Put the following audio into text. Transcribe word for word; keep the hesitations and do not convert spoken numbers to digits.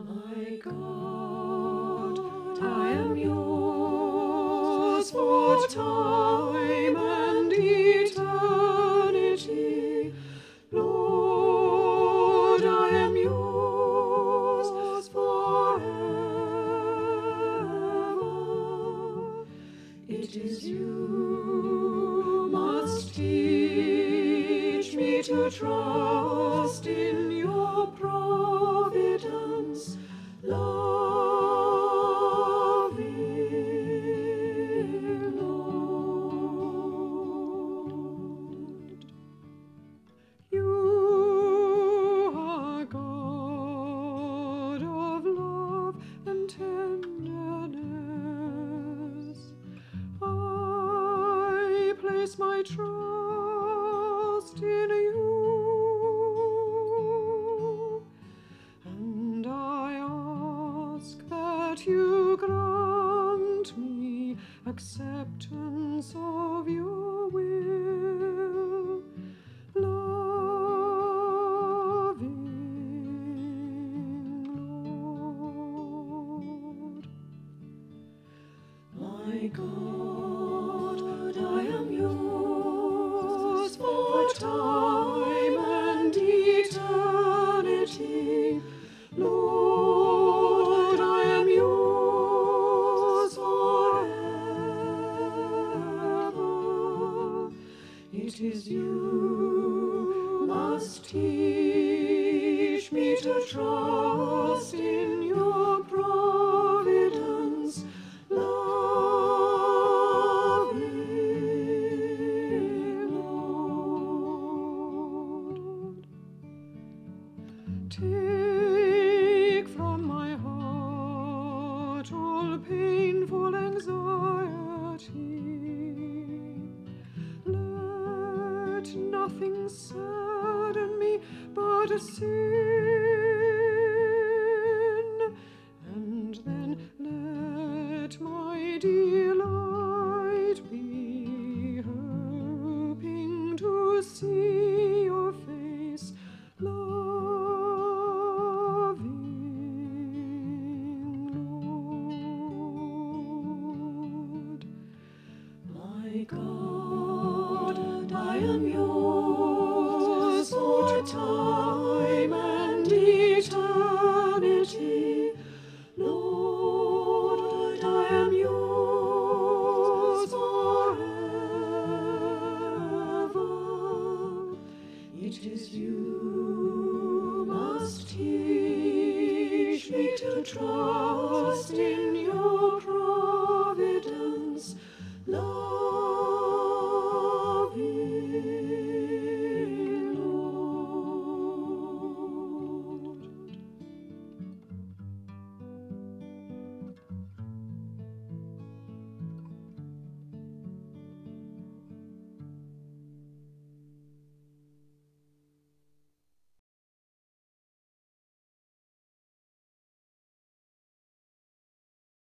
My God, I am yours for time and eternity. Lord, I am yours forever. It is you must teach me to trust in your providence, loving Lord. You are God of love and tenderness. I place my trust in you, and I ask that you grant me acceptance of your will, loving Lord. My God, I am yours for time and eternity. Lord, I am yours forever. It is you must teach me to trust in your providence, loving Lord. Take from my heart all painful anxiety. Let nothing sadden me but sin, and then let my delight be hoping to see your face, loving Lord. My God, I am yours for time and eternity. Lord, I am yours forever. It is you must teach me to trust in your